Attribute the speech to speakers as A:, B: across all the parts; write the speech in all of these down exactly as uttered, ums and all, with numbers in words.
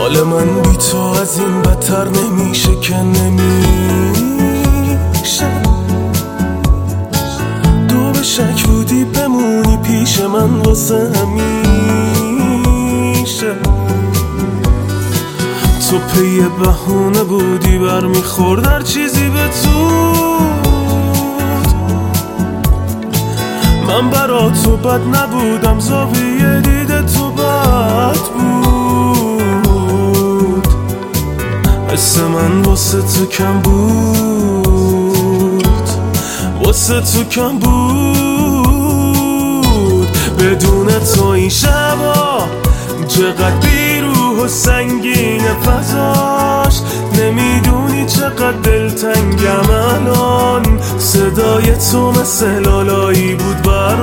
A: حال من بی تو از این بدتر نمیشه که نمیشه. دو به شک بودی بمونی پیش من واسه همیشه. تو پی بهونه بودی برمیخورد هر چیزی به تو. من برا تو بد نبودم، زاویه دیده تو بد بود. حس من واسه تو کم بود، واسه تو کم بود. بدون تو این شبا چقدر بیروح و سنگین فضاش. نمیدونی چقدر دلتنگم الان. صدای تو مثل لالایی بود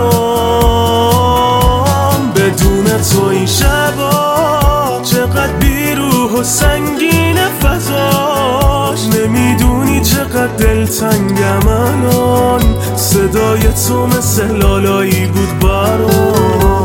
A: برام. بدون تو این شبا چقدر بیروح و سنگین فضاش. نمیدونی چقدر دلتنگم الان. صدای تو مثل لالایی بود برام.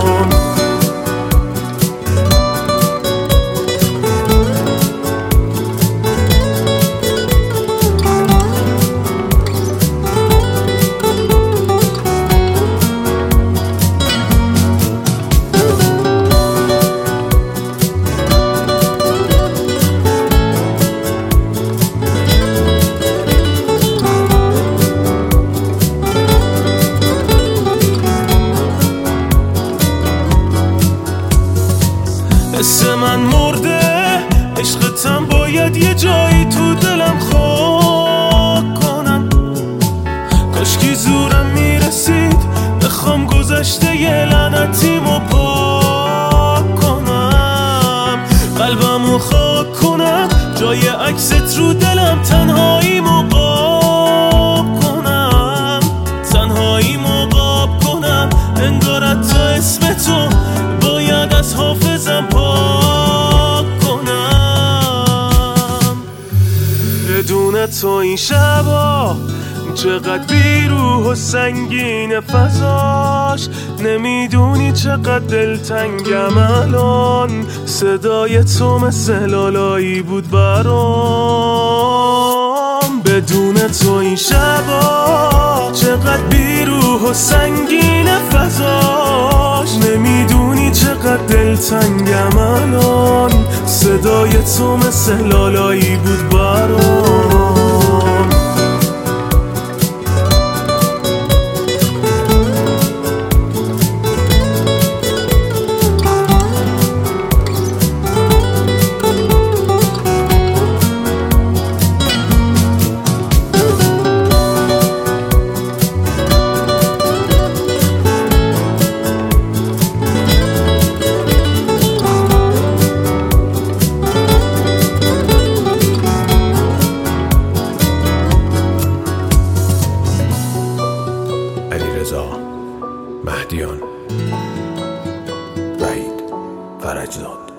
A: حس من مرده، عشقتم باید یه جایی تو دلم خاک کنم. کاشکی زورم میرسید بخوام گذشته یه لعنتیمو پاک کنم. قلبمو خاک کنم، جای عکست رو دلم تنهاییمو قاب کنم. تنهاییمو قاب کنم، انگار حتی اسم تو باید از حافظم پاک کنم. بدون تو این شبا چقدر بیروح و سنگین فضاش. نمیدونی چقدر دلتنگم الان. صدای تو مثل لالایی بود برام. بدون تو این شبا چقدر بیروح و سنگین فضاش. نمیدونی چقدر دلتنگم الان. صدای تو مثل لالایی بود برام. علیرضا مهدیان، وحید فرجزاد.